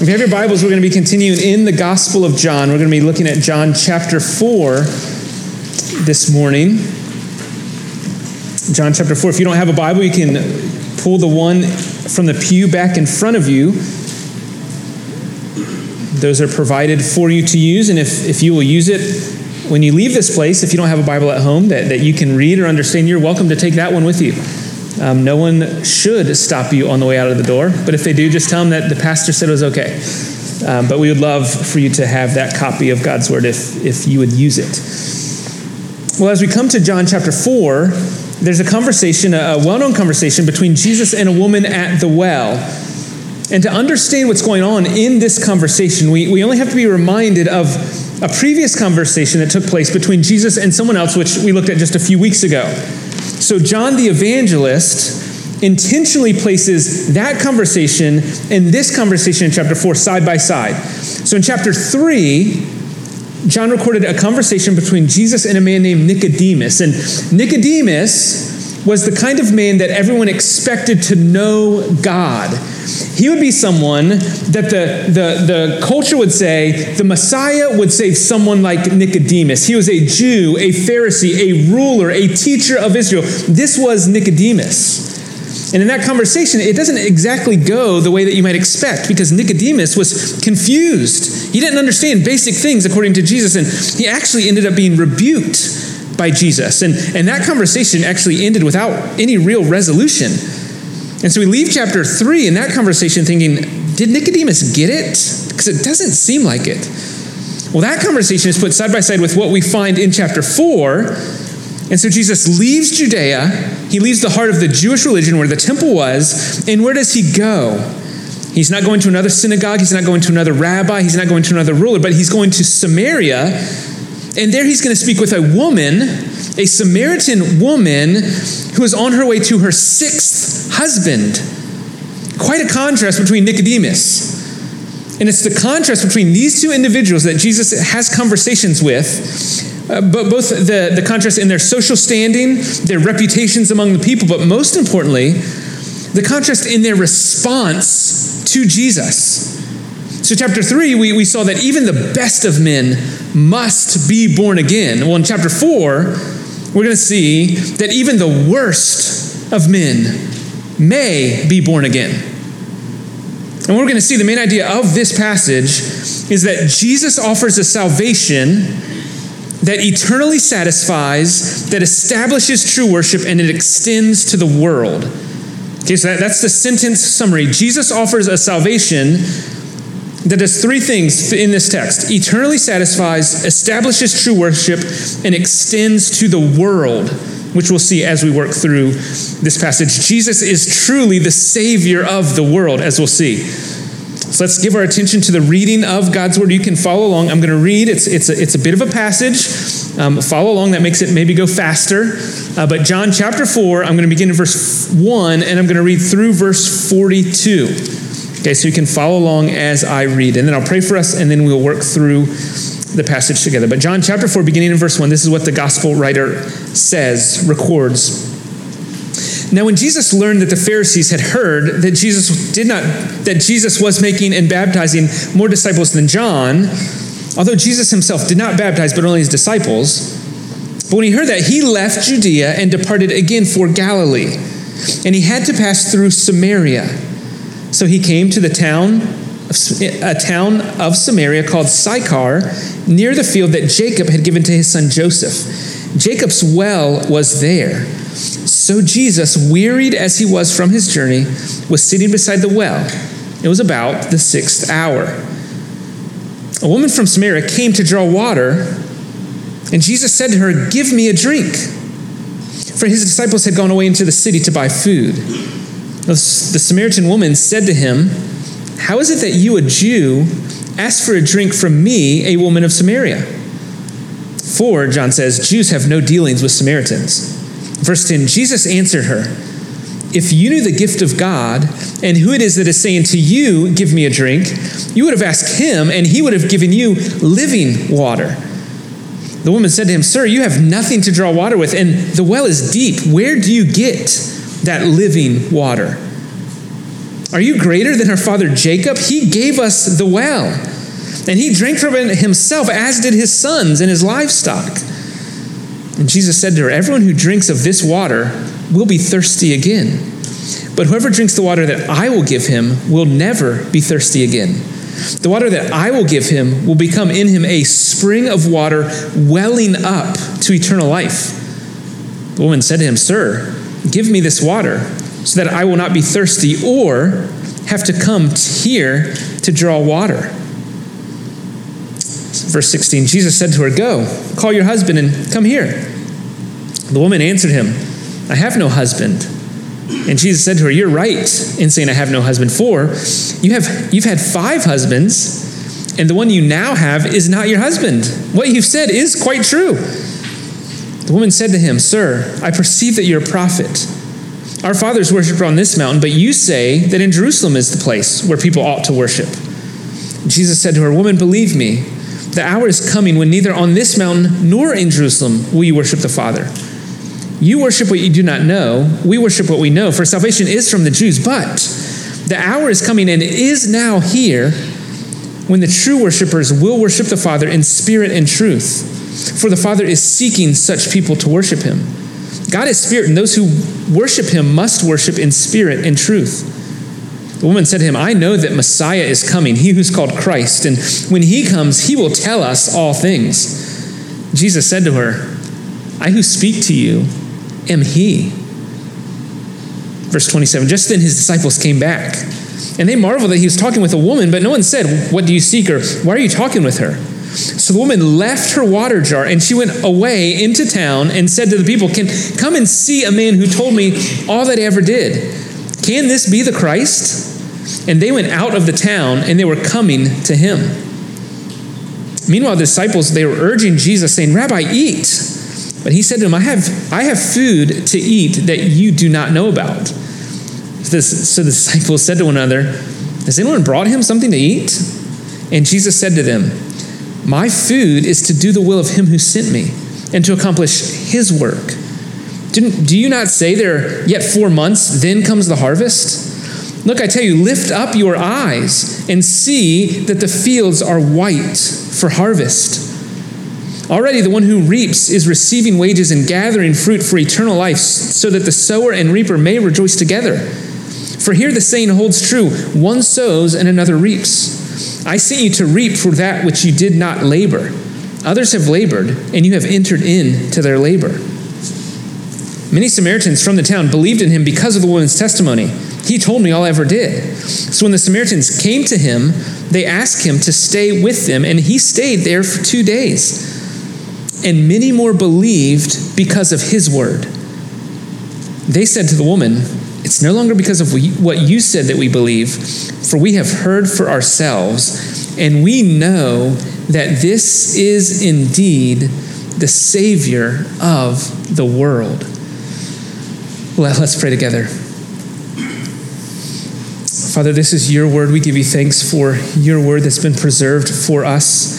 If you have your Bibles, we're going to be continuing in the Gospel of John. We're going to be looking at John chapter 4 this morning. John chapter 4. If you don't have a Bible, you can pull the one from the pew back in front of you. Those are provided for you to use, and if you will use it when you leave this place, if you don't have a Bible at home that you can read or understand, you're welcome to take that one with you. No one should stop you on the way out of the door, but if they do, just tell them that the pastor said it was okay. But we would love for you to have that copy of God's Word if you would use it. Well, as we come to John chapter 4, there's a conversation, a well-known conversation between Jesus and a woman at the well. And to understand what's going on in this conversation, we only have to be reminded of a previous conversation that took place between Jesus and someone else, which we looked at just a few weeks ago. So John the evangelist intentionally places that conversation and this conversation in chapter 4 side by side. So in chapter 3, John recorded a conversation between Jesus and a man named Nicodemus. And Nicodemus was the kind of man that everyone expected to know God. He would be someone that the culture would say the Messiah would save someone like Nicodemus. He was a Jew, a Pharisee, a ruler, a teacher of Israel. This was Nicodemus. And in that conversation, it doesn't exactly go the way that you might expect, because Nicodemus was confused. He didn't understand basic things according to Jesus, and he actually ended up being rebuked by Jesus. And that conversation actually ended without any real resolution. And so we leave chapter 3 in that conversation thinking, did Nicodemus get it? Because it doesn't seem like it. Well, that conversation is put side by side with what we find in chapter 4. And so Jesus leaves Judea. He leaves the heart of the Jewish religion where the temple was. And where does he go? He's not going to another synagogue. He's not going to another rabbi. He's not going to another ruler. But he's going to Samaria. And there he's going to speak with a woman, a Samaritan woman who is on her way to her 6th husband. Quite a contrast between Nicodemus. And it's the contrast between these two individuals that Jesus has conversations with, but both the contrast in their social standing, their reputations among the people, but most importantly, the contrast in their response to Jesus. So chapter 3, we saw that even the best of men must be born again. Well, in chapter 4, we're going to see that even the worst of men may be born again. And what we're going to see, the main idea of this passage is that Jesus offers a salvation that eternally satisfies, that establishes true worship, and it extends to the world. Okay, so that's the sentence summary. Jesus offers a salvation that does 3 things in this text: eternally satisfies, establishes true worship, and extends to the world, which we'll see as we work through this passage. Jesus is truly the Savior of the world, as we'll see. So let's give our attention to the reading of God's Word. You can follow along. I'm going to read. It's a bit of a passage. Follow along. That makes it maybe go faster. But John chapter 4, I'm going to begin in verse 1, and I'm going to read through verse 42. Okay, so you can follow along as I read. And then I'll pray for us, and then we'll work through the passage together. But John chapter 4, beginning in verse 1, this is what the gospel writer records. Now when Jesus learned that the Pharisees had heard that Jesus was making and baptizing more disciples than John, although Jesus himself did not baptize, but only his disciples, but when he heard that, he left Judea and departed again for Galilee. And he had to pass through Samaria. So he came to a town of Samaria called Sychar, near the field that Jacob had given to his son Joseph. Jacob's well was there. So Jesus, wearied as he was from his journey, was sitting beside the well. It was about the 6th hour. A woman from Samaria came to draw water, and Jesus said to her, "Give me a drink." For his disciples had gone away into the city to buy food. The Samaritan woman said to him, "How is it that you, a Jew, ask for a drink from me, a woman of Samaria?" For, John says, Jews have no dealings with Samaritans. Verse 10, Jesus answered her, "If you knew the gift of God and who it is that is saying to you, 'Give me a drink,' you would have asked him, and he would have given you living water." The woman said to him, "Sir, you have nothing to draw water with, and the well is deep. Where do you get that living water?" Are you greater than our father Jacob? He gave us the well, and he drank from it himself, as did his sons and his livestock. And Jesus said to her, everyone who drinks of this water will be thirsty again. But whoever drinks the water that I will give him will never be thirsty again. The water that I will give him will become in him a spring of water welling up to eternal life. The woman said to him, Sir, give me this water so that I will not be thirsty or have to come here to draw water. Verse 16, Jesus said to her, Go, call your husband and come here. The woman answered him, I have no husband. And Jesus said to her, You're right in saying I have no husband, for you've had 5 husbands, and the one you now have is not your husband. What you've said is quite true. The woman said to him, Sir, I perceive that you're a prophet. Our fathers worshipped on this mountain, but you say that in Jerusalem is the place where people ought to worship. Jesus said to her, Woman, believe me, the hour is coming when neither on this mountain nor in Jerusalem will you worship the Father. You worship what you do not know. We worship what we know, for salvation is from the Jews. But the hour is coming and is now here when the true worshipers will worship the Father in spirit and truth. For the Father is seeking such people to worship him. God is spirit, and those who worship him must worship in spirit and truth. The woman said to him, I know that Messiah is coming, he who's called Christ, and when he comes, he will tell us all things. Jesus said to her, I who speak to you am he. Verse 27, just then his disciples came back, and they marveled that he was talking with a woman, but no one said, What do you seek, or why are you talking with her? So the woman left her water jar, and she went away into town and said to the people, Come and see a man who told me all that I ever did. Can this be the Christ? And they went out of the town, and they were coming to him. Meanwhile, the disciples, they were urging Jesus, saying, Rabbi, eat. But he said to them, I have food to eat that you do not know about. So the disciples said to one another, Has anyone brought him something to eat? And Jesus said to them, My food is to do the will of him who sent me, and to accomplish his work. Do you not say there are yet 4 months, then comes the harvest? Look, I tell you, lift up your eyes and see that the fields are white for harvest. Already the one who reaps is receiving wages and gathering fruit for eternal life, so that the sower and reaper may rejoice together. For here the saying holds true, one sows and another reaps. I sent you to reap for that which you did not labor. Others have labored, and you have entered into their labor. Many Samaritans from the town believed in him because of the woman's testimony. He told me all I ever did. So when the Samaritans came to him, they asked him to stay with them, and he stayed there for 2 days. And many more believed because of his word. They said to the woman, It's no longer because of what you said that we believe, for we have heard for ourselves, and we know that this is indeed the Savior of the world. Let's pray together. Father, this is your word. We give you thanks for your word that's been preserved for us.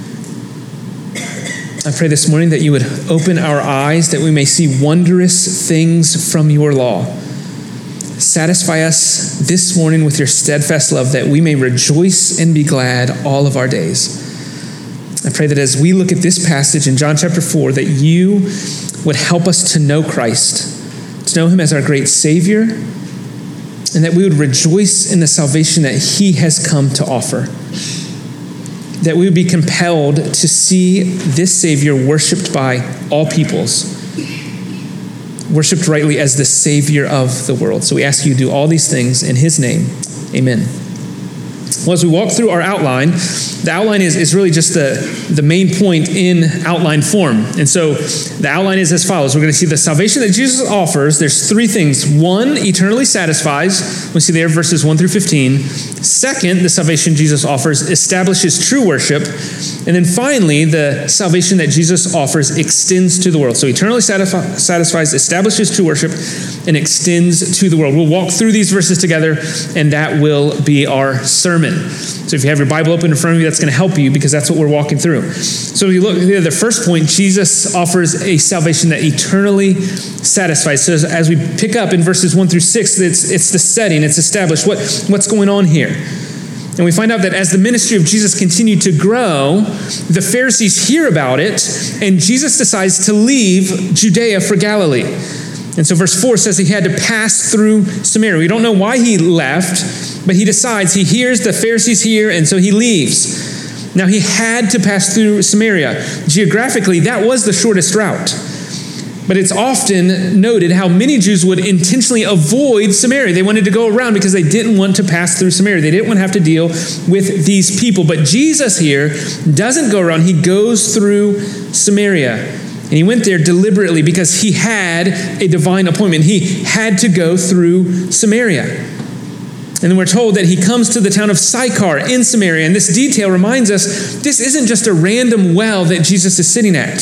I pray this morning that you would open our eyes, that we may see wondrous things from your law. Satisfy us this morning with your steadfast love, that we may rejoice and be glad all of our days. I pray that as we look at this passage in John chapter 4, that you would help us to know Christ, to know him as our great Savior, and that we would rejoice in the salvation that he has come to offer. That we would be compelled to see this Savior worshiped by all peoples, worshiped rightly as the Savior of the world. So we ask you to do all these things in his name. Amen. Well, as we walk through our outline, the outline is really just the main point in outline form. And so the outline is as follows. We're going to see the salvation that Jesus offers. There's 3 things. 1, eternally satisfies. We see there verses 1 through 15. Second, the salvation Jesus offers establishes true worship. And then finally, the salvation that Jesus offers extends to the world. So eternally satisfies, establishes true worship, and extends to the world. We'll walk through these verses together, and that will be our sermon. sermon. So if you have your Bible open in front of you, that's going to help you because that's what we're walking through. So if you look at the first point, Jesus offers a salvation that eternally satisfies. So as we pick up in verses 1 through 6, it's the setting, it's established. What's going on here? And we find out that as the ministry of Jesus continued to grow, the Pharisees hear about it, and Jesus decides to leave Judea for Galilee. And so verse 4 says he had to pass through Samaria. We don't know why he left, but he decides, he hears the Pharisees here, and so he leaves. Now he had to pass through Samaria. Geographically, that was the shortest route. But it's often noted how many Jews would intentionally avoid Samaria. They wanted to go around because they didn't want to pass through Samaria. They didn't want to have to deal with these people. But Jesus here doesn't go around. He goes through Samaria. And he went there deliberately because he had a divine appointment. He had to go through Samaria. And then we're told that he comes to the town of Sychar in Samaria. And this detail reminds us this isn't just a random well that Jesus is sitting at.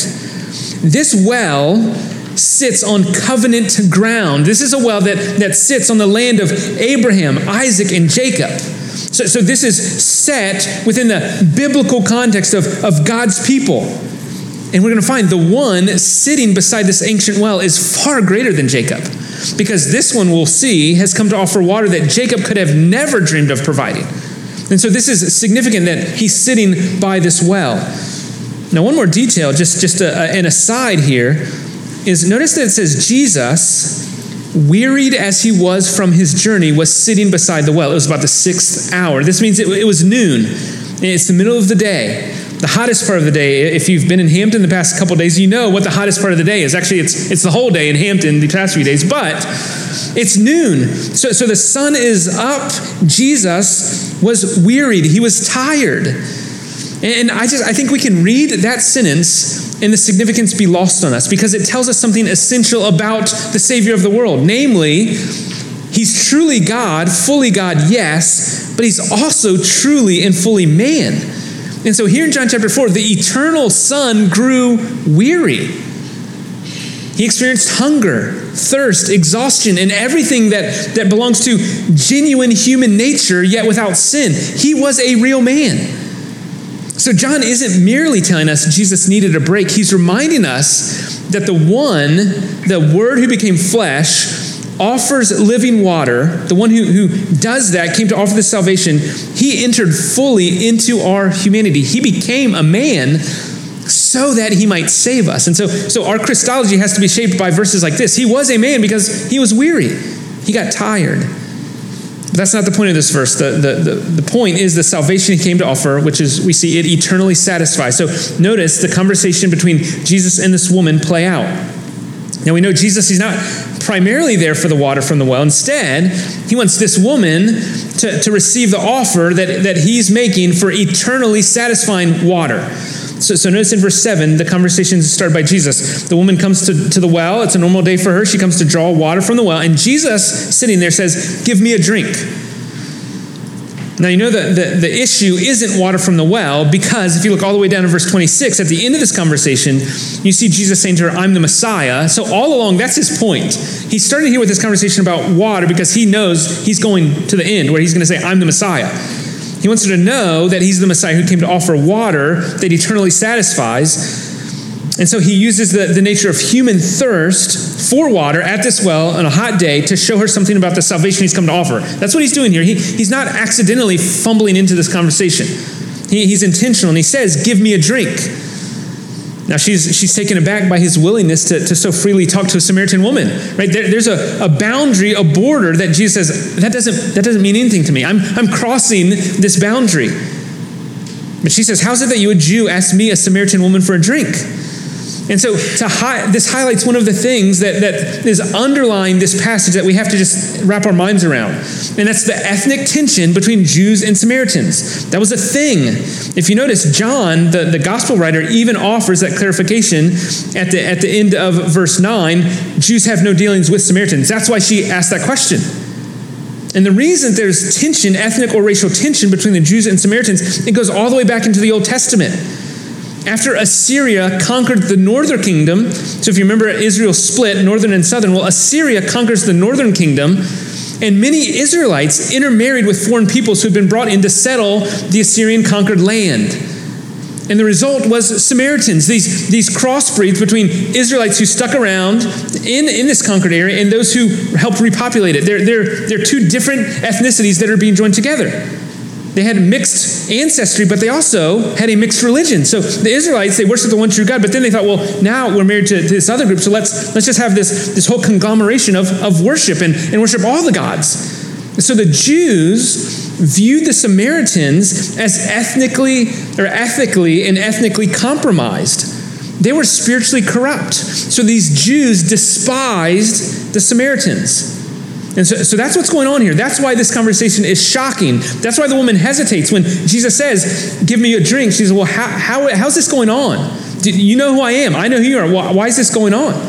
This well sits on covenant ground. This is a well that sits on the land of Abraham, Isaac, and Jacob. So this is set within the biblical context of God's people. And we're going to find the one sitting beside this ancient well is far greater than Jacob. Because this one, we'll see, has come to offer water that Jacob could have never dreamed of providing. And so this is significant that he's sitting by this well. Now, one more detail, just an aside here, is notice that it says Jesus, wearied as he was from his journey, was sitting beside the well. It was about the 6th hour. This means it was noon. It's the middle of the day, the hottest part of the day. If you've been in Hampton the past couple of days, you know what the hottest part of the day is. Actually, it's the whole day in Hampton the past few days, but it's noon. So the sun is up. Jesus was wearied. He was tired. And I think we can read that sentence and the significance be lost on us because it tells us something essential about the Savior of the world. Namely, he's truly God, fully God, yes, but he's also truly and fully man. And so here in John chapter 4, the eternal Son grew weary. He experienced hunger, thirst, exhaustion, and everything that belongs to genuine human nature, yet without sin. He was a real man. So John isn't merely telling us Jesus needed a break. He's reminding us that the one, the Word who became flesh, offers living water. The one who does that, came to offer this salvation. He entered fully into our humanity. He became a man so that he might save us. And so our Christology has to be shaped by verses like this. He was a man because he was weary. He got tired. But that's not the point of this verse. The point is the salvation he came to offer, which is, we see it eternally satisfies. So notice the conversation between Jesus and this woman play out. Now we know Jesus, he's not primarily there for the water from the well. Instead, he wants this woman to receive the offer that he's making for eternally satisfying water. So notice in verse 7, the conversation is started by Jesus. The woman comes to the well. It's a normal day for her. She comes to draw water from the well. And Jesus, sitting there, says, "Give me a drink." Now, you know the issue isn't water from the well, because if you look all the way down to verse 26, at the end of this conversation, you see Jesus saying to her, "I'm the Messiah." So all along, that's his point. He's starting here with this conversation about water because he knows he's going to the end where he's going to say, "I'm the Messiah." He wants her to know that he's the Messiah who came to offer water that eternally satisfies. And so he uses the nature of human thirst for water at this well on a hot day to show her something about the salvation he's come to offer. That's what he's doing here. He's not accidentally fumbling into this conversation. He's intentional, and he says, "Give me a drink." Now she's taken aback by his willingness to so freely talk to a Samaritan woman. Right? There's a boundary, a border that Jesus says, that doesn't mean anything to me. I'm crossing this boundary. But she says, "How is it that you, a Jew, ask me, a Samaritan woman, for a drink?" And so this highlights one of the things that is underlying this passage that we have to just wrap our minds around. And that's the ethnic tension between Jews and Samaritans. That was a thing. If you notice, John, the gospel writer, even offers that clarification at the end of verse 9. Jews have no dealings with Samaritans. That's why she asked that question. And the reason there's tension, ethnic or racial tension between the Jews and Samaritans, it goes all the way back into the Old Testament. After Assyria conquered the northern kingdom, so if you remember Israel split, northern and southern, well, Assyria conquers the northern kingdom, And many Israelites intermarried with foreign peoples who had been brought in to settle the Assyrian-conquered land. And the result was Samaritans, these crossbreeds between Israelites who stuck around in this conquered area and those who helped repopulate it. They're two different ethnicities that are being joined together. They had mixed ancestry, but they also had a mixed religion. So the Israelites, they worshiped the one true God, but then they thought, well, now we're married to this other group, so let's just have this whole conglomeration of worship and worship all the gods. So the Jews viewed the Samaritans as ethically and ethnically compromised. They were spiritually corrupt. So these Jews despised the Samaritans. And so that's what's going on here. That's why this conversation is shocking. That's why the woman hesitates when Jesus says, give me a drink. She says, well, how's this going on? You know who I am. I know who you are. Why is this going on?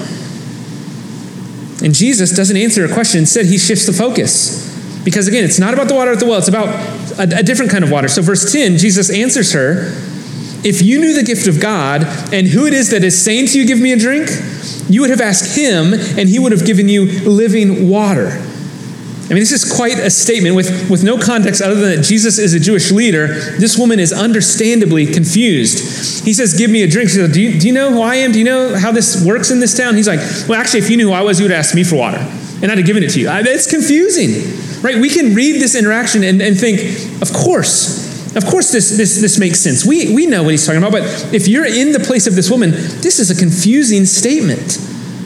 And Jesus doesn't answer her question. Instead, he shifts the focus. Because again, it's not about the water at the well. It's about a different kind of water. So verse 10, Jesus answers her, if you knew the gift of God and who it is that is saying to you, give me a drink, you would have asked him and he would have given you living water. I mean, this is quite a statement with no context other than that Jesus is a Jewish leader. This woman is understandably confused. He says, give me a drink. She says, do you know who I am? Do you know how this works in this town? He's like, well, actually, if you knew who I was, you would ask me for water. And I'd have given it to you. It's confusing. Right? We can read this interaction and think, of course this makes sense. We know what he's talking about, but if you're in the place of this woman, this is a confusing statement.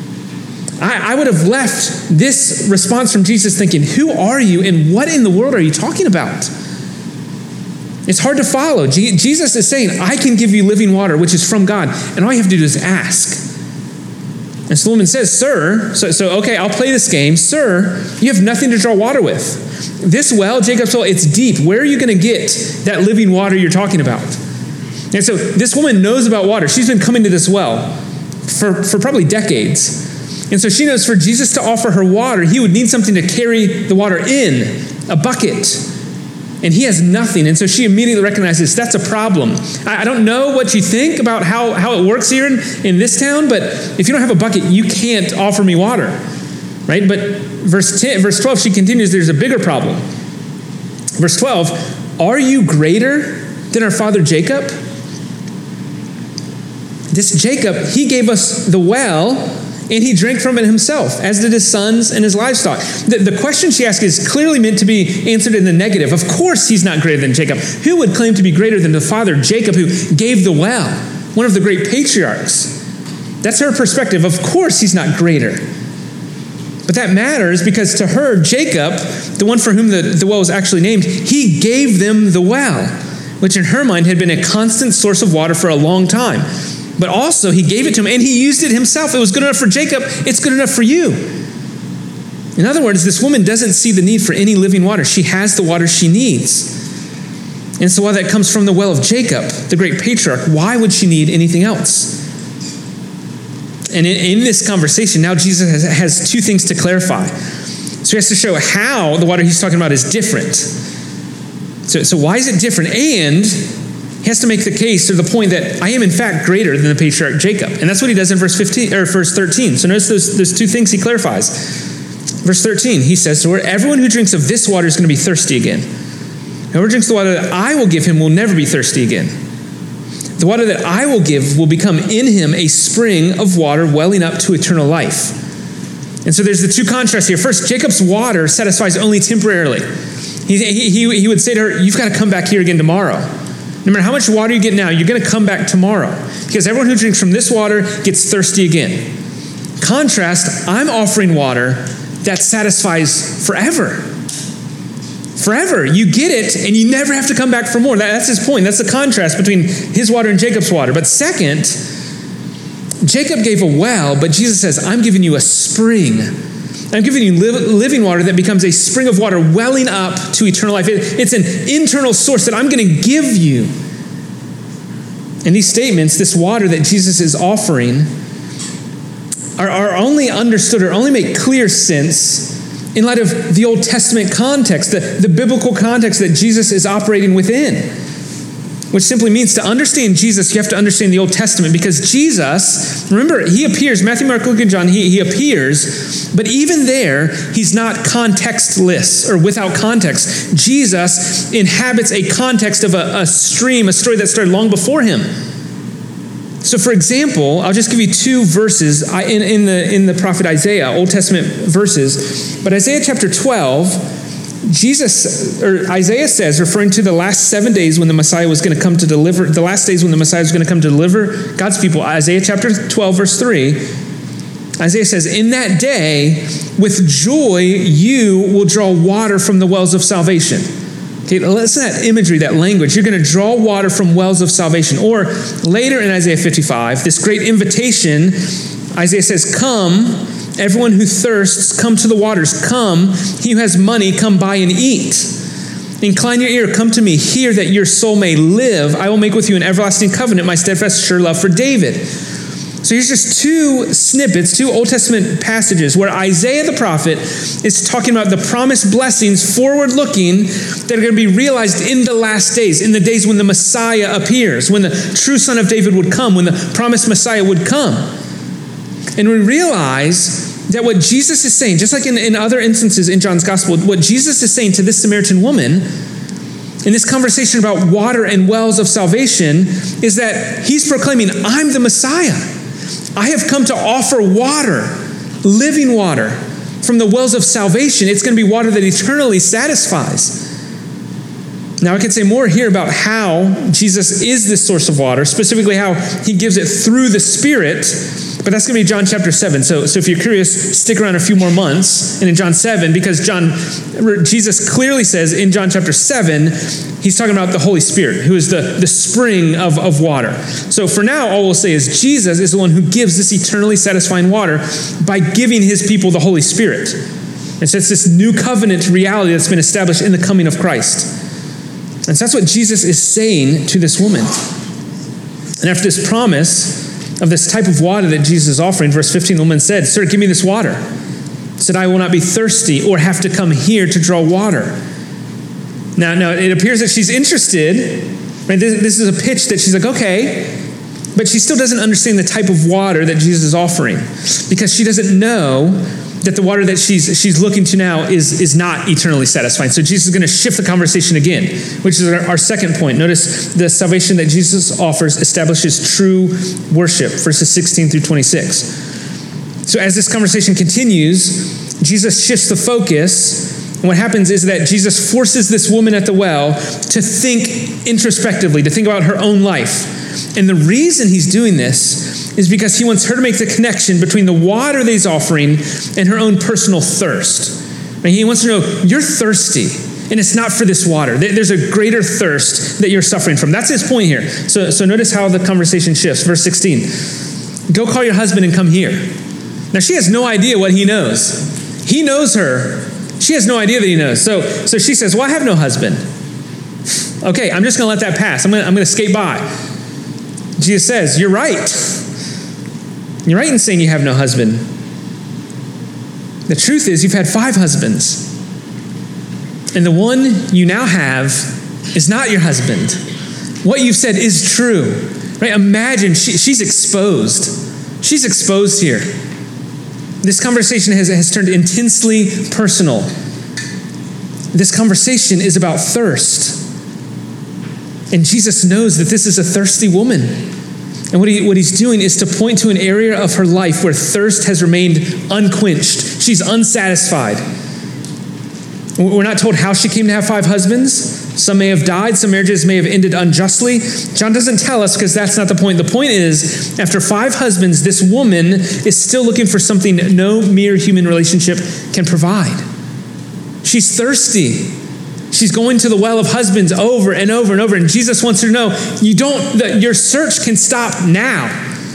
I would have left this response from Jesus thinking, who are you and what in the world are you talking about? It's hard to follow. Jesus is saying, I can give you living water, which is from God, and all you have to do is ask. And so the woman says, sir, so okay, I'll play this game. Sir, you have nothing to draw water with. This well, Jacob's well, it's deep. Where are you going to get that living water you're talking about? And so this woman knows about water. She's been coming to this well for probably decades. And so she knows for Jesus to offer her water, he would need something to carry the water in, a bucket. And he has nothing. And so she immediately recognizes that's a problem. I don't know what you think about how it works here in this town, but if you don't have a bucket, you can't offer me water. Right? But verse 12, she continues, there's a bigger problem. Verse 12, are you greater than our father Jacob? This Jacob, he gave us the well, and he drank from it himself, as did his sons and his livestock. The question she asks is clearly meant to be answered in the negative. Of course he's not greater than Jacob. Who would claim to be greater than the father Jacob who gave the well? One of the great patriarchs. That's her perspective. Of course he's not greater. But that matters because to her, Jacob, the one for whom the well was actually named, he gave them the well, which in her mind had been a constant source of water for a long time. But also, he gave it to him, and he used it himself. It was good enough for Jacob. It's good enough for you. In other words, this woman doesn't see the need for any living water. She has the water she needs. And so while that comes from the well of Jacob, the great patriarch, why would she need anything else? And in this conversation, now Jesus has two things to clarify. So he has to show how the water he's talking about is different. So why is it different? And he has to make the case or the point that I am in fact greater than the patriarch Jacob. And that's what he does in verse 13. So notice those two things he clarifies. Verse 13, he says to her, everyone who drinks of this water is going to be thirsty again. Whoever drinks the water that I will give him will never be thirsty again. The water that I will give will become in him a spring of water welling up to eternal life. And so there's the two contrasts here. First, Jacob's water satisfies only temporarily. He would say to her, you've got to come back here again tomorrow. No matter how much water you get now, you're going to come back tomorrow. Because everyone who drinks from this water gets thirsty again. Contrast, I'm offering water that satisfies forever. Forever. You get it, and you never have to come back for more. That's his point. That's the contrast between his water and Jacob's water. But second, Jacob gave a well, but Jesus says, I'm giving you a spring. I'm giving you living water that becomes a spring of water welling up to eternal life. It's an internal source that I'm going to give you. And these statements, this water that Jesus is offering, are only understood or only make clear sense in light of the Old Testament context, the biblical context that Jesus is operating within. which simply means to understand Jesus, you have to understand the Old Testament, because Jesus, remember, he appears, Matthew, Mark, Luke, and John, he appears, but even there, he's not contextless or without context. Jesus inhabits a context of a story that started long before him. So for example, I'll just give you two verses in the prophet Isaiah, Old Testament verses, but Isaiah chapter 12, Isaiah says, referring to the last 7 days when the Messiah was going to come to deliver, the last days when the Messiah was going to come to deliver God's people, Isaiah chapter 12, verse 3, Isaiah says, in that day, with joy, you will draw water from the wells of salvation. Okay, listen to that imagery, that language. You're going to draw water from wells of salvation. Or later in Isaiah 55, this great invitation, Isaiah says, come, everyone who thirsts, come to the waters. Come, he who has money, come buy and eat. Incline your ear, come to me. Hear that your soul may live. I will make with you an everlasting covenant, my steadfast, sure love for David. So here's just two snippets, two Old Testament passages where Isaiah the prophet is talking about the promised blessings forward-looking that are going to be realized in the last days, in the days when the Messiah appears, when the true Son of David would come, when the promised Messiah would come. And we realize that what Jesus is saying, just like in other instances in John's gospel, what Jesus is saying to this Samaritan woman in this conversation about water and wells of salvation is that he's proclaiming, I'm the Messiah. I have come to offer water, living water, from the wells of salvation. It's going to be water that eternally satisfies. Now, I could say more here about how Jesus is this source of water, specifically how he gives it through the Spirit, but that's going to be John chapter 7. So if you're curious, stick around a few more months. And in John 7, because Jesus clearly says in John chapter 7, he's talking about the Holy Spirit, who is the spring of water. So for now, all we'll say is Jesus is the one who gives this eternally satisfying water by giving his people the Holy Spirit. And so it's this new covenant reality that's been established in the coming of Christ. And so that's what Jesus is saying to this woman. And after this promise of this type of water that Jesus is offering, verse 15, the woman said, Sir, give me this water, so that I will not be thirsty or have to come here to draw water. Now it appears that she's interested. Right? This is a pitch that she's like, okay, but she still doesn't understand the type of water that Jesus is offering, because she doesn't know that the water that she's looking to now is not eternally satisfying. So Jesus is going to shift the conversation again, which is our second point. Notice the salvation that Jesus offers establishes true worship, verses 16 through 26. So as this conversation continues, Jesus shifts the focus, and what happens is that Jesus forces this woman at the well to think introspectively, to think about her own life. And the reason he's doing this is because he wants her to make the connection between the water that he's offering and her own personal thirst. And he wants to know, you're thirsty, and it's not for this water. There's a greater thirst that you're suffering from. That's his point here. So notice how the conversation shifts. Verse 16, go call your husband and come here. Now she has no idea what he knows. He knows her. She has no idea that he knows. So she says, well, I have no husband. Okay, I'm just going to let that pass. I'm going to skate by. Jesus says, you're right. You're right in saying you have no husband. The truth is you've had 5 husbands. And the one you now have is not your husband. What you've said is true. Right? Imagine she's exposed. She's exposed here. This conversation has turned intensely personal. This conversation is about thirst. And Jesus knows that this is a thirsty woman. And what he's doing is to point to an area of her life where thirst has remained unquenched. She's unsatisfied. We're not told how she came to have 5 husbands. Some may have died. Some marriages may have ended unjustly. John doesn't tell us because that's not the point. The point is, after 5 husbands, this woman is still looking for something no mere human relationship can provide. She's thirsty. She's going to the well of husbands over and over and over. And Jesus wants her to know, your search can stop now.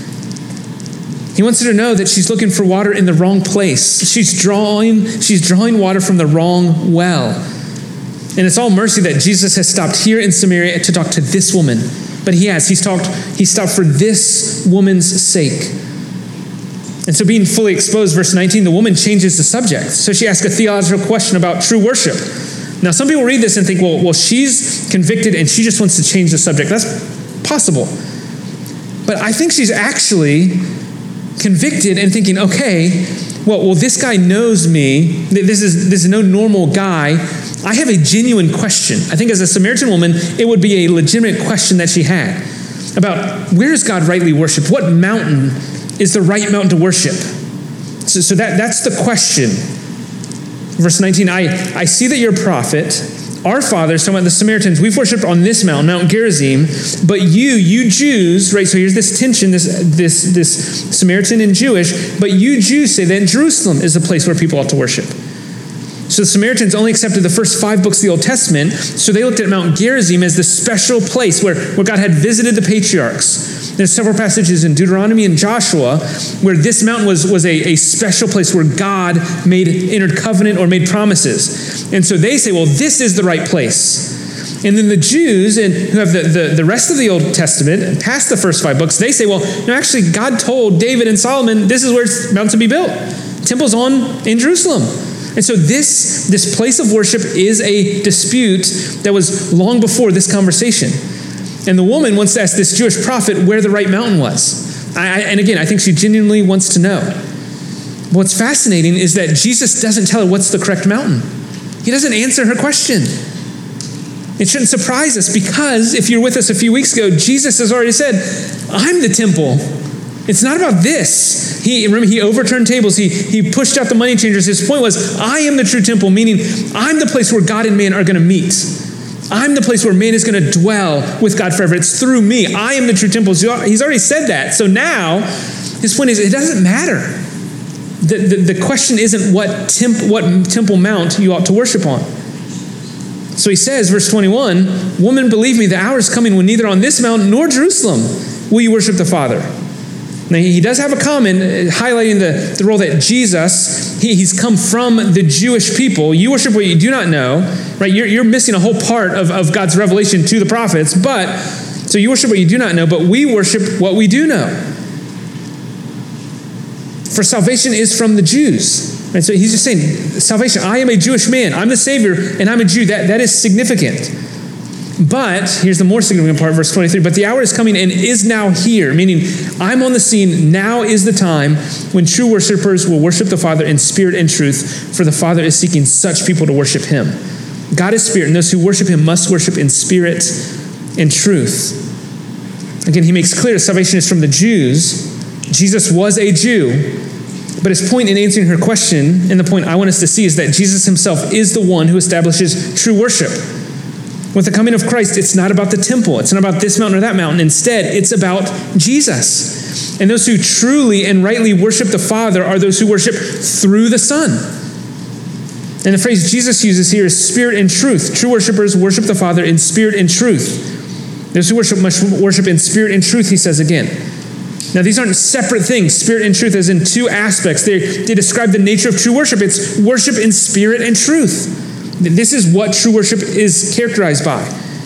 He wants her to know that she's looking for water in the wrong place. She's drawing water from the wrong well. And it's all mercy that Jesus has stopped here in Samaria to talk to this woman. But he stopped for this woman's sake. And so being fully exposed, verse 19, the woman changes the subject. So she asks a theological question about true worship. Now, some people read this and think, well, she's convicted and she just wants to change the subject. That's possible. But I think she's actually convicted and thinking, okay, well, this guy knows me. This is no normal guy. I have a genuine question. I think as a Samaritan woman, it would be a legitimate question that she had about where is God rightly worshipped? What mountain is the right mountain to worship? So that's the question. Verse 19, I see that you're a prophet. Our fathers, talking about the Samaritans, we've worshipped on this mountain, Mount Gerizim, but you Jews, right, so here's this tension, this Samaritan and Jewish, but you Jews say that Jerusalem is the place where people ought to worship. So the Samaritans only accepted the first 5 books of the Old Testament, so they looked at Mount Gerizim as the special place where God had visited the patriarchs. There's several passages in Deuteronomy and Joshua where this mountain was a special place where God entered covenant or made promises. And so they say, well, this is the right place. And then the Jews, who have the rest of the Old Testament, past the first 5 books, they say, well, no, actually, God told David and Solomon, this is where it's bound to be built. Temple's in Jerusalem. And so this place of worship is a dispute that was long before this conversation. And the woman wants to ask this Jewish prophet where the right mountain was. And again, I think she genuinely wants to know. What's fascinating is that Jesus doesn't tell her what's the correct mountain. He doesn't answer her question. It shouldn't surprise us because if you're with us a few weeks ago, Jesus has already said, I'm the temple. It's not about this. Remember, he overturned tables. He pushed out the money changers. His point was, I am the true temple, meaning I'm the place where God and man are going to meet. I'm the place where man is going to dwell with God forever. It's through me. I am the true temple. He's already said that. So now, his point is, it doesn't matter. The question isn't what temple mount you ought to worship on. So he says, verse 21, woman, believe me, the hour is coming when neither on this mountain nor Jerusalem will you worship the Father. Now, he does have a comment highlighting the role that Jesus, he's come from the Jewish people. You worship what you do not know, right? You're missing a whole part of God's revelation to the prophets, so you worship what you do not know, but we worship what we do know. For salvation is from the Jews. Right? So he's just saying, salvation, I am a Jewish man, I'm the Savior, and I'm a Jew. That is significant. But, here's the more significant part, verse 23, but the hour is coming and is now here, meaning I'm on the scene. Now is the time when true worshipers will worship the Father in spirit and truth, for the Father is seeking such people to worship him. God is spirit, and those who worship him must worship in spirit and truth. Again, he makes clear salvation is from the Jews. Jesus was a Jew, but his point in answering her question, and the point I want us to see, is that Jesus himself is the one who establishes true worship. With the coming of Christ, it's not about the temple. It's not about this mountain or that mountain. Instead, it's about Jesus. And those who truly and rightly worship the Father are those who worship through the Son. And the phrase Jesus uses here is spirit and truth. True worshipers worship the Father in spirit and truth. Those who worship must worship in spirit and truth, he says again. Now, these aren't separate things. Spirit and truth as in 2 aspects. They describe the nature of true worship. It's worship in spirit and truth. This is what true worship is characterized by.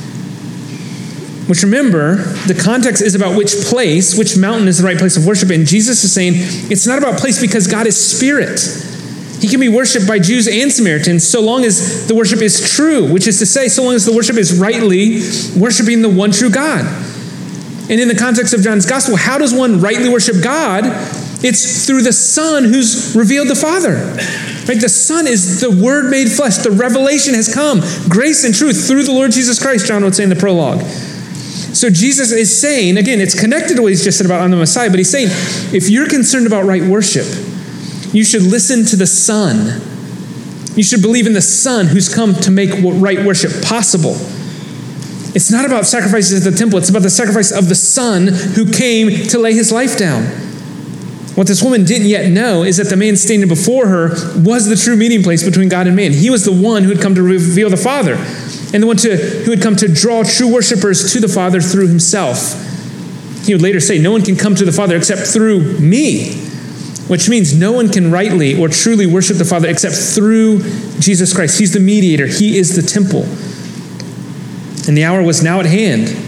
Which, remember, the context is about which mountain is the right place of worship. And Jesus is saying it's not about place because God is spirit. He can be worshipped by Jews and Samaritans so long as the worship is true, which is to say, so long as the worship is rightly worshiping the one true God. And in the context of John's gospel, how does one rightly worship God? It's through the Son who's revealed the Father. Right? The Son is the Word made flesh. The revelation has come. Grace and truth through the Lord Jesus Christ, John would say in the prologue. So Jesus is saying, again, it's connected to what he's just said about I'm the Messiah, but he's saying, if you're concerned about right worship, you should listen to the Son. You should believe in the Son who's come to make right worship possible. It's not about sacrifices at the temple. It's about the sacrifice of the Son who came to lay his life down. What this woman didn't yet know is that the man standing before her was the true meeting place between God and man. He was the one who had come to reveal the Father, and the one who had come to draw true worshipers to the Father through himself. He would later say, no one can come to the Father except through me, which means no one can rightly or truly worship the Father except through Jesus Christ. He's the mediator. He is the temple. And the hour was now at hand.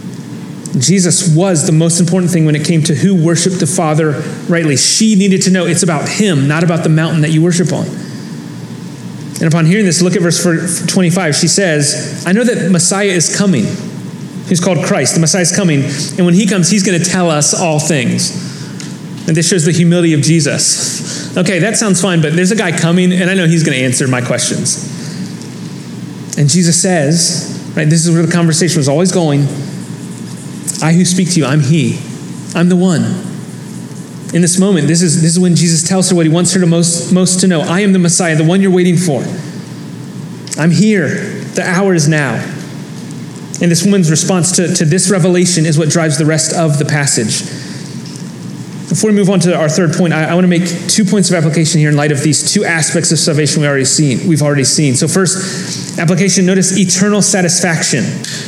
Jesus was the most important thing when it came to who worshiped the Father rightly. She needed to know it's about him, not about the mountain that you worship on. And upon hearing this, look at verse 25. She says, I know that Messiah is coming. He's called Christ. The Messiah is coming. And when he comes, he's going to tell us all things. And this shows the humility of Jesus. Okay, that sounds fine, but there's a guy coming, and I know he's going to answer my questions. And Jesus says, right, this is where the conversation was always going. I who speak to you, I'm he. I'm the one. In this moment, this is when Jesus tells her what he wants her to most to know. I am the Messiah, the one you're waiting for. I'm here. The hour is now. And this woman's response to this revelation is what drives the rest of the passage. Before we move on to our third point, I want to make 2 points of application here in light of these two aspects of salvation we've already seen. So first, application, notice eternal satisfaction.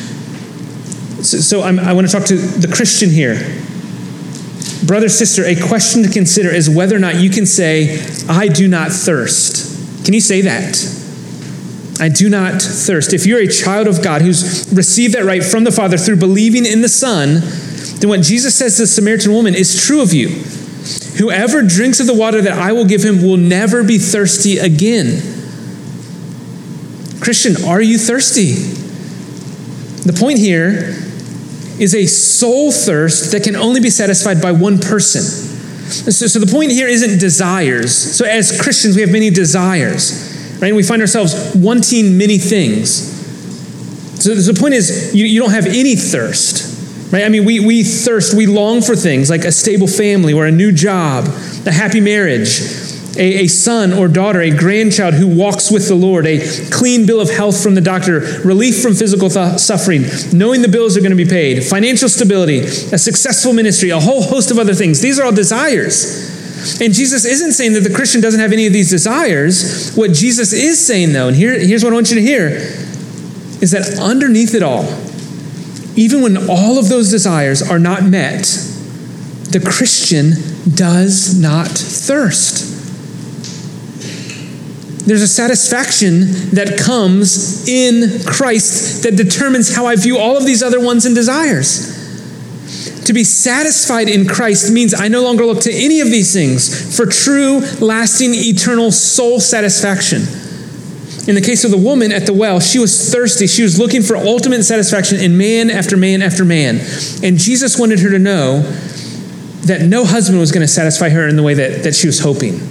So I want to talk to the Christian here. Brother, sister, a question to consider is whether or not you can say, I do not thirst. Can you say that? I do not thirst. If you're a child of God who's received that right from the Father through believing in the Son, then what Jesus says to the Samaritan woman is true of you. Whoever drinks of the water that I will give him will never be thirsty again. Christian, are you thirsty? The point here is a soul thirst that can only be satisfied by one person. So the point here isn't desires. So as Christians, we have many desires, right? We find ourselves wanting many things. So the point is, you don't have any thirst, right? I mean, we thirst, we long for things like a stable family or a new job, a happy marriage, a son or daughter, a grandchild who walks with the Lord, a clean bill of health from the doctor, relief from physical suffering, knowing the bills are going to be paid, financial stability, a successful ministry, a whole host of other things. These are all desires. And Jesus isn't saying that the Christian doesn't have any of these desires. What Jesus is saying, though, and here's what I want you to hear, is that underneath it all, even when all of those desires are not met, the Christian does not thirst. There's a satisfaction that comes in Christ that determines how I view all of these other ones and desires. To be satisfied in Christ means I no longer look to any of these things for true, lasting, eternal soul satisfaction. In the case of the woman at the well, she was thirsty. She was looking for ultimate satisfaction in man after man after man. And Jesus wanted her to know that no husband was going to satisfy her in the way that she was hoping.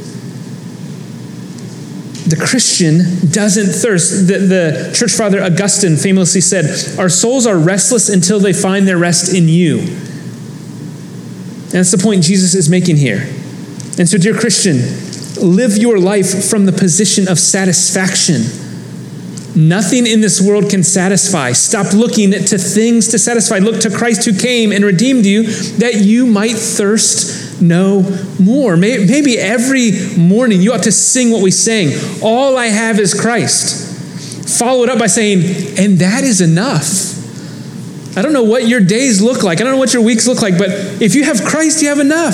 The Christian doesn't thirst. The church father Augustine famously said, our souls are restless until they find their rest in you. And that's the point Jesus is making here. And so, dear Christian, live your life from the position of satisfaction. Nothing in this world can satisfy. Stop looking to things to satisfy. Look to Christ who came and redeemed you that you might thirst no more. Maybe every morning you ought to sing what we sang. All I have is Christ. Follow it up by saying, and that is enough. I don't know what your days look like. I don't know what your weeks look like, but if you have Christ, you have enough.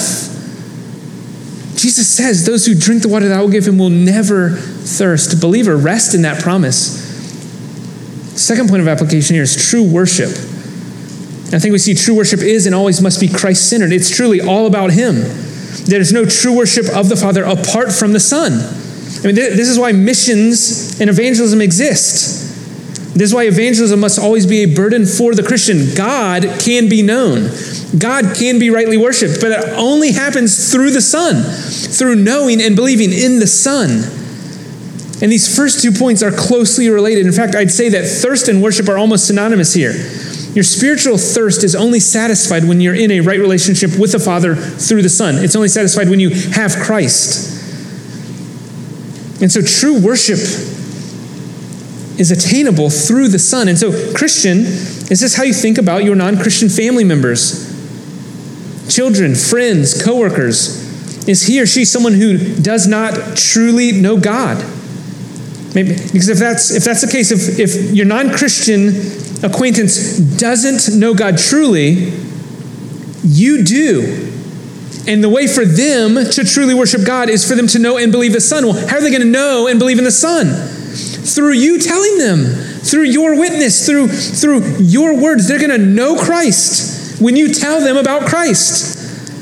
Jesus says, those who drink the water that I will give him will never thirst. Believer, rest in that promise. Second point of application here is true worship. I think we see true worship is and always must be Christ-centered. It's truly all about him. There's no true worship of the Father apart from the Son. I mean, this is why missions and evangelism exist. This is why evangelism must always be a burden for the Christian. God can be known. God can be rightly worshipped, but it only happens through the Son, through knowing and believing in the Son. And these first 2 points are closely related. In fact, I'd say that thirst and worship are almost synonymous here. Your spiritual thirst is only satisfied when you're in a right relationship with the Father through the Son. It's only satisfied when you have Christ. And so true worship is attainable through the Son. And so, Christian, is this how you think about your non-Christian family members? Children, friends, coworkers. Is he or she someone who does not truly know God? Maybe, because if that's the case, if your non-Christian acquaintance doesn't know God truly, you do. And the way for them to truly worship God is for them to know and believe the Son. Well, how are they going to know and believe in the Son? Through you telling them, through your witness, through your words. They're going to know Christ when you tell them about Christ.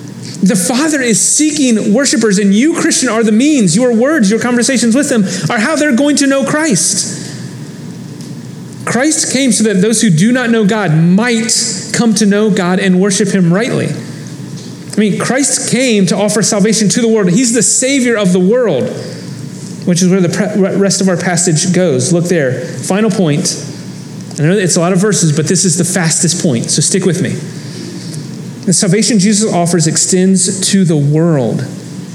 The Father is seeking worshipers, and you, Christian, are the means. Your words, your conversations with them are how they're going to know Christ. Christ came so that those who do not know God might come to know God and worship him rightly. I mean, Christ came to offer salvation to the world. He's the Savior of the world, which is where the rest of our passage goes. Look there. Final point. I know it's a lot of verses, but this is the fastest point, so stick with me. The salvation Jesus offers extends to the world.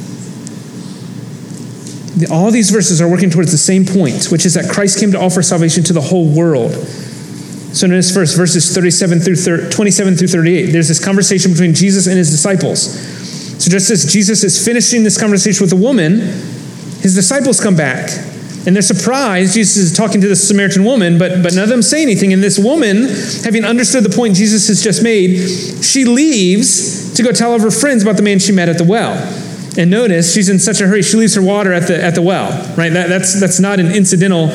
All these verses are working towards the same point, which is that Christ came to offer salvation to the whole world. So notice first, verses 27 through 38. There's this conversation between Jesus and his disciples. So just as Jesus is finishing this conversation with the woman, his disciples come back. And they're surprised Jesus is talking to the Samaritan woman, but none of them say anything. And this woman, having understood the point Jesus has just made, she leaves to go tell of her friends about the man she met at the well. And notice, she's in such a hurry, she leaves her water at the well, right? That's not an incidental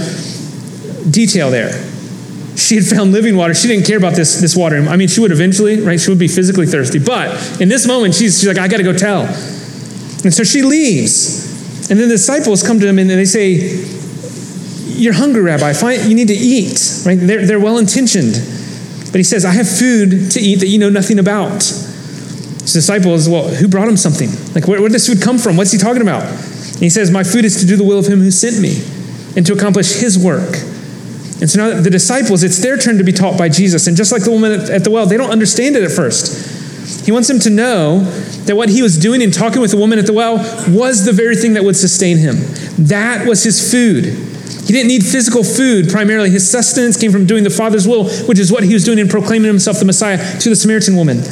detail there. She had found living water. She didn't care about this water. I mean, she would eventually, right? She would be physically thirsty. But in this moment, she's like, I got to go tell. And so she leaves. And then the disciples come to him and they say, you're hungry, Rabbi. You need to eat, right? They're well-intentioned. But he says, I have food to eat that you know nothing about. His disciples, well, who brought him something? Like, where did this food come from? What's he talking about? And he says, my food is to do the will of him who sent me and to accomplish his work. And so now the disciples, it's their turn to be taught by Jesus. And just like the woman at the well, they don't understand it at first. He wants them to know that what he was doing in talking with the woman at the well was the very thing that would sustain him. That was his food. He didn't need physical food primarily. His sustenance came from doing the Father's will, which is what he was doing in proclaiming himself the Messiah to the Samaritan woman.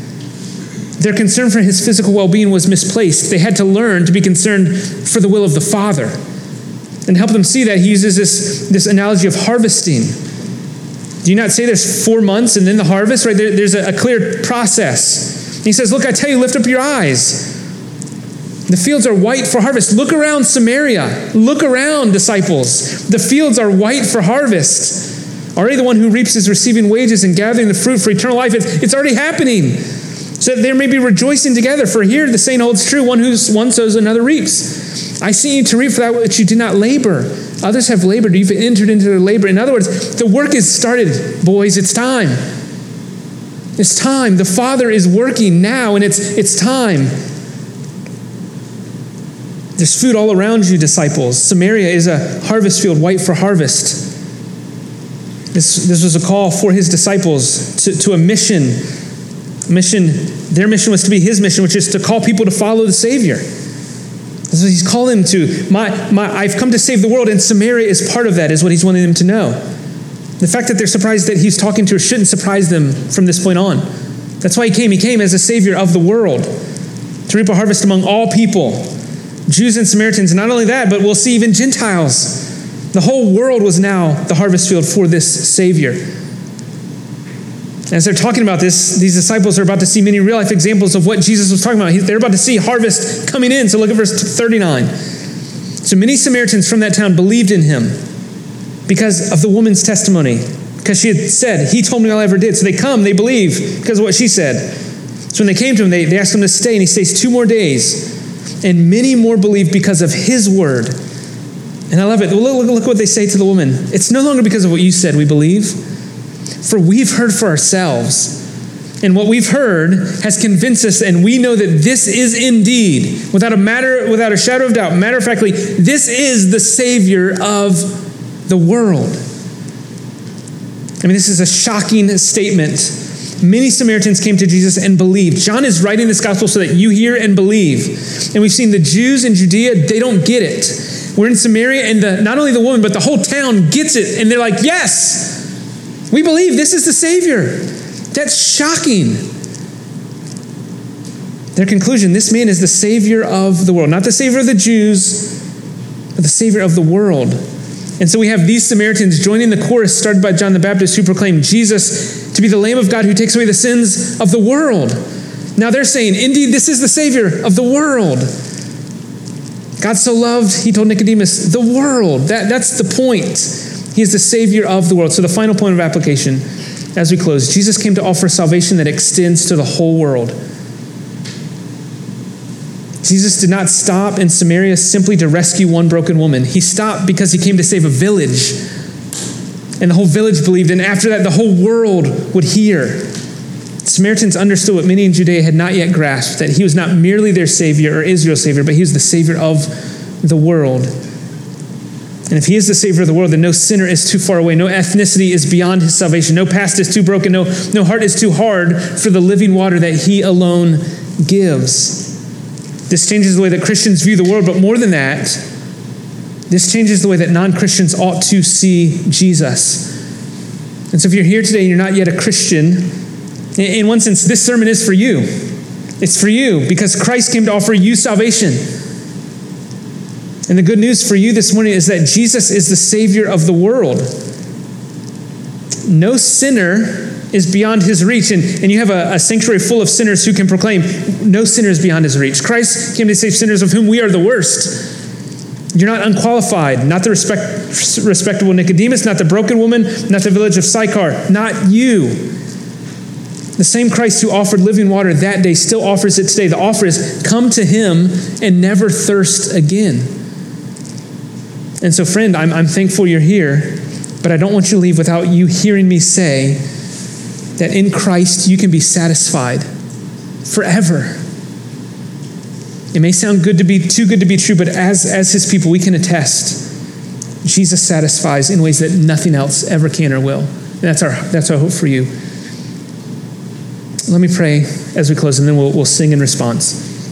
Their concern for his physical well-being was misplaced. They had to learn to be concerned for the will of the Father. And help them see that, he uses this analogy of harvesting. Do you not say there's 4 months and then the harvest? Right? There's a clear process. And he says, look, I tell you, lift up your eyes. The fields are white for harvest. Look around Samaria. Look around, disciples. The fields are white for harvest. Already the one who reaps is receiving wages and gathering the fruit for eternal life. It's already happening. So that there may be rejoicing together. For here the saying holds true, one sows, another reaps. I sent you to reap for that which you did not labor. Others have labored. You've entered into their labor. In other words, the work is started, boys. It's time. It's time. The Father is working now, and it's time. There's food all around you, disciples. Samaria is a harvest field, white for harvest. This was a call for his disciples to a mission. Their mission was to be his mission, which is to call people to follow the Savior. So he's calling them to, I've come to save the world, and Samaria is part of that, is what he's wanting them to know. The fact that they're surprised that he's talking to her shouldn't surprise them from this point on. That's why he came. He came as a Savior of the world, to reap a harvest among all people, Jews and Samaritans. Not only that, but we'll see even Gentiles. The whole world was now the harvest field for this Savior. As they're talking about this, these disciples are about to see many real-life examples of what Jesus was talking about. They're about to see harvest coming in. So look at verse 39. So many Samaritans from that town believed in him because of the woman's testimony, because she had said, he told me all I ever did. So they come, they believe because of what she said. So when they came to him, they asked him to stay, and he stays 2 more days. And many more believed because of his word. And I love it. Look what they say to the woman. It's no longer because of what you said we believe, for we've heard for ourselves. And what we've heard has convinced us, and we know that this is indeed, without a shadow of doubt, matter of factly, this is the Savior of the world. I mean, this is a shocking statement. Many Samaritans came to Jesus and believed. John is writing this gospel so that you hear and believe. And we've seen the Jews in Judea, they don't get it. We're in Samaria, and not only the woman, but the whole town gets it. And they're like, yes, we believe this is the Savior. That's shocking. Their conclusion, this man is the Savior of the world. Not the Savior of the Jews, but the Savior of the world. And so we have these Samaritans joining the chorus started by John the Baptist, who proclaimed Jesus to be the Lamb of God who takes away the sins of the world. Now they're saying, indeed, this is the Savior of the world. God so loved, he told Nicodemus, the world. That's the point. He is the Savior of the world. So the final point of application as we close, Jesus came to offer salvation that extends to the whole world. Jesus did not stop in Samaria simply to rescue one broken woman. He stopped because he came to save a village. And the whole village believed, and after that, the whole world would hear. Samaritans understood what many in Judea had not yet grasped, that he was not merely their Savior or Israel's Savior, but he was the Savior of the world. And if he is the Savior of the world, then no sinner is too far away. No ethnicity is beyond his salvation. No past is too broken. No heart is too hard for the living water that he alone gives. This changes the way that Christians view the world, but more than that, this changes the way that non-Christians ought to see Jesus. And so if you're here today and you're not yet a Christian, in one sense, this sermon is for you. It's for you because Christ came to offer you salvation. And the good news for you this morning is that Jesus is the Savior of the world. No sinner is beyond his reach. And you have a sanctuary full of sinners who can proclaim, no sinner is beyond his reach. Christ came to save sinners of whom we are the worst. You're not unqualified, not the respectable Nicodemus, not the broken woman, not the village of Sychar, not you. The same Christ who offered living water that day still offers it today. The offer is come to him and never thirst again. And so, friend, I'm thankful you're here, but I don't want you to leave without you hearing me say that in Christ you can be satisfied forever. It may sound too good to be true, but as his people, we can attest Jesus satisfies in ways that nothing else ever can or will. And that's our hope for you. Let me pray as we close, and then we'll sing in response.